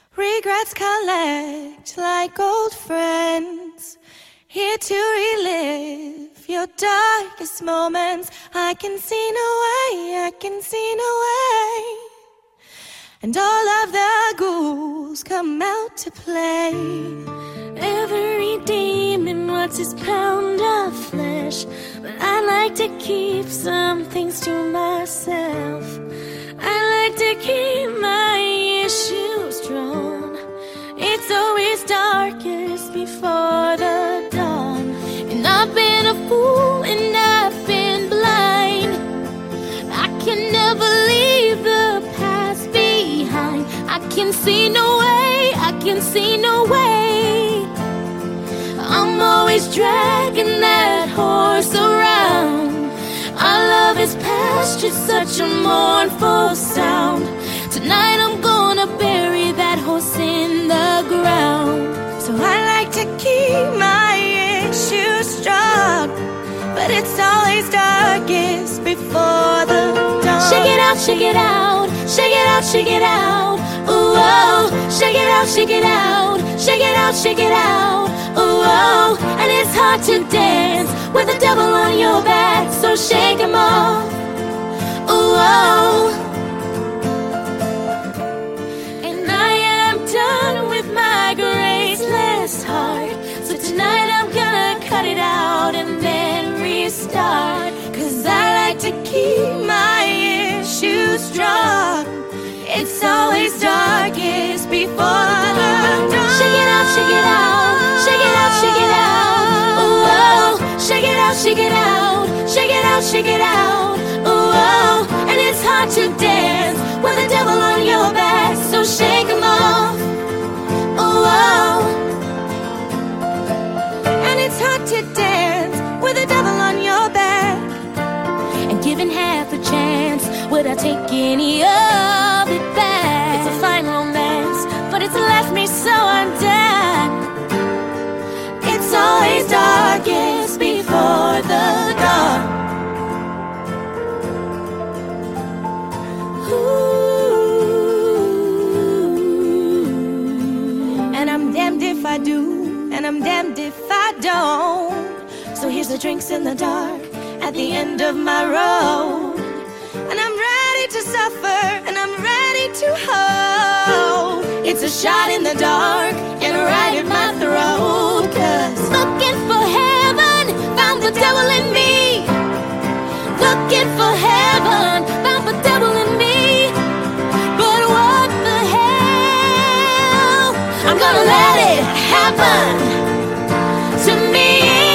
Regrets collect like old friends, here to relive your darkest moments. I can see no way, I can see no way. And all of the ghouls come out to play. Every demon wants his pound of flesh, but I like to keep some things to myself. I like to keep my issues drawn. It's always darkest before the dawn. And I've been a fool and I've been blind. I can never leave the past behind. I can see no way, I can see no way. I'm always dragging that horse around. Our love is past just such a mournful sound. Tonight I'm gonna bury that horse in the ground. So I like to keep my issues strong, but it's always darkest before the dawn. Shake it out, shake it out, shake it out, shake it out. Ooh, oh, shake it out, shake it out, shake it out, shake it out. Ooh, oh, and it's hard to dance with the devil on your back, so shake him off. Ooh, oh. And I am done with my graceless heart, so tonight I'm gonna cut it out and then restart. Cause I like to keep my issues strong. It's always darkest before the dawn. Shake it out, shake it out, shake it out, shake it out. Ooh, oh, shake it out, shake it out, shake it out, shake it out. Ooh, oh, and it's hard to dance with the devil on your back, so shake him off. Ooh, oh, and it's hard to dance with the devil on your back. and given half a chance, would I take any of it back? It's a fine romance, but it's left me so undone. It's always darkest before the dawn. Ooh. And I'm damned if I do, and I'm damned if I don't. So here's the drinks in the dark at the end of my road. And I'm ready to suffer, and I'm ready to hold. It's a shot in the dark and right in my throat. Cause Looking for heaven, found the devil in me. Looking for heaven, found the devil in me. But what the hell? I'm gonna let it happen to me.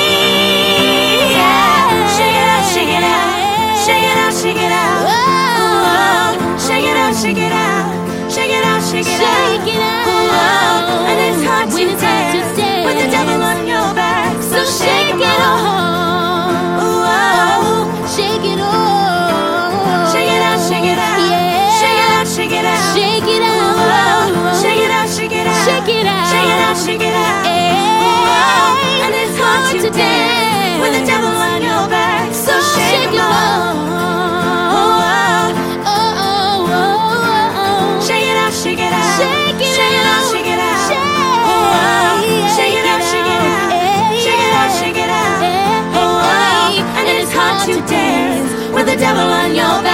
Yeah. shake it out, shake it out, shake it out, shake it out. Oh, Shake it out, shake it out, shake it out, shake it out. shake it out. And it's hard to When it's hard to dance with the devil dance. on your back. So shake it off. Shake it off. Shake it out, shake it out, Yeah. shake it out, shake it out. Shake it out. Shake it out, shake it out, Shake it out. shake it out, shake it out. Hey. And it's hard to dance with the devil on your back. So shake it off. Shake it out, shake it out, Shake it shake it out, out. shake it out. Shake Shake it out, shake it out, shake it out, shake it out. And it's hard to dance with the devil on your back.